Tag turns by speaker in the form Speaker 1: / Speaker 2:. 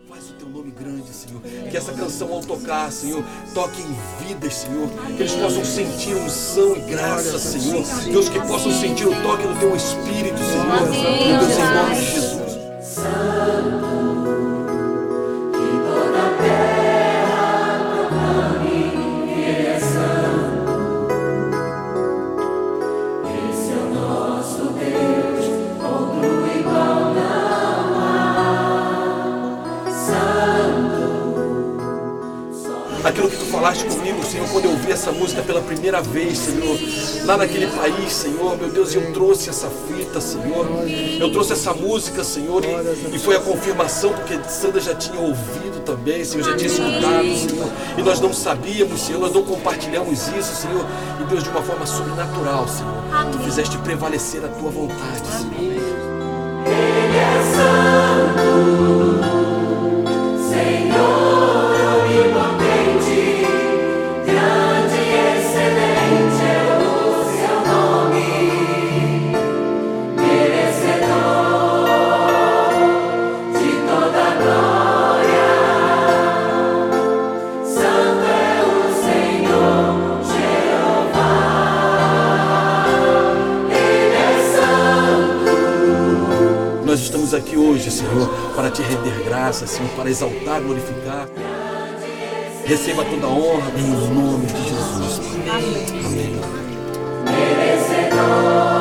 Speaker 1: Faz o teu nome grande, Senhor. Que essa canção, ao tocar, Senhor, toque em vidas, Senhor. Que eles possam sentir unção e graça, Senhor. Deus, que possam sentir o toque do teu Espírito, Senhor. Meu Deus, em nome de Jesus. Aquilo que tu falaste comigo, Senhor, quando eu ouvi essa música pela primeira vez, Senhor, lá naquele país, Senhor, meu Deus, eu trouxe essa fita, Senhor, eu trouxe essa música, Senhor, e foi a confirmação, porque Sandra já tinha ouvido também, Senhor, já tinha escutado, Senhor, e nós não sabíamos, Senhor, nós não compartilhamos isso, Senhor, e Deus, de uma forma sobrenatural, Senhor, tu fizeste prevalecer a tua vontade, Senhor.
Speaker 2: Ele é santo, Senhor onipotente, grande e excelente é o seu nome, merecedor de toda glória. Santo é o Senhor Jeová, Ele é santo.
Speaker 1: Nós estamos aqui hoje, Senhor, para te render graça, Senhor, para exaltar, glorificar. Receba toda a honra em nome de Jesus.
Speaker 2: Amém. Merecedor